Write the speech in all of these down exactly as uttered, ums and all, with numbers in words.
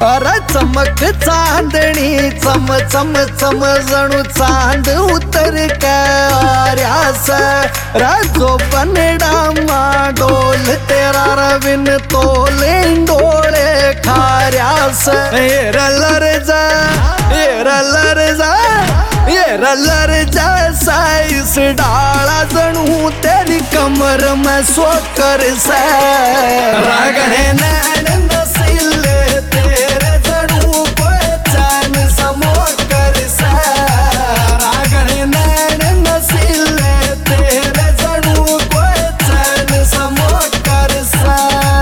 अरे चमक चांदणी चम चम चम जणू चांद उतर कार्यास राजो बनडा मा डोल तेरा रविन तोले डोळे खार्यास एरलर जा एरलर जा एरलर जा साइस डाला जणू तेरी कमर में सोकर से रागणे नैन नसीले तेरे जणू पहचान समोकर से रागणे नैन नसीले तेरे जणू पहचान समोकर से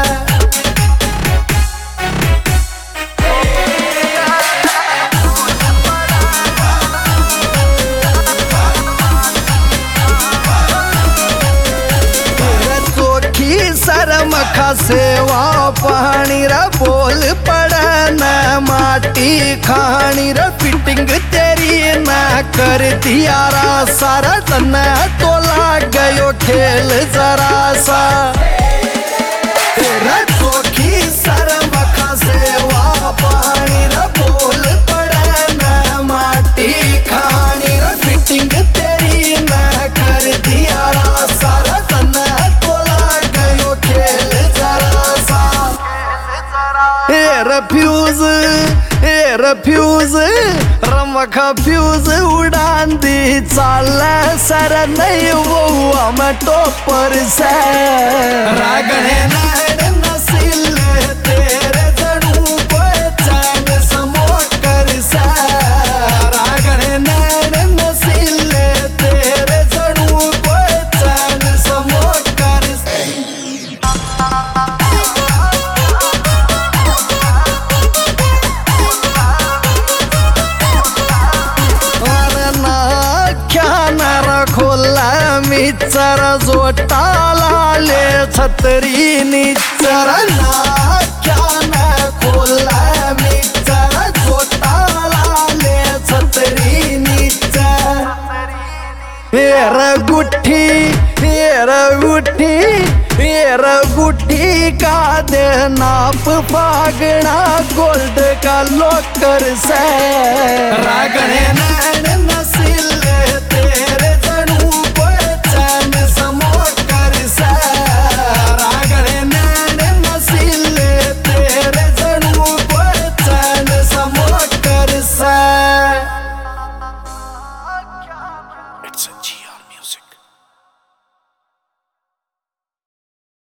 शरम खा सेवा पानी रा बोल पड़न माटी खानी रा फिटिंग तेरी ना कर दिया रा सारा तन तो लाग गयो खेल जरा सा तेरा चोखी शरम खा सेवा पानी रा बोल पड़न माटी खानी रा फिटिंग तेरी ना कर दिया रा सारा तन फ्यूज एयर फ्यूज रमखा फ्यूज उड़ान दी चाल सर नहीं वो हम टोपर से रागणे नैन नसीले तेरे जणू पहचान समोकर से रागणे नैन नसीले तेरे जणू पहचान समोकर से खोला मिचर जोटाला ले छतरी निचर नाख्यान खोला मिचर जोटाला ले छतरी निचर हेर गुठी हेर गुठी हेर गुठी का दे नाप फागना गोल्ड का लोकर से रागणे नैन नसील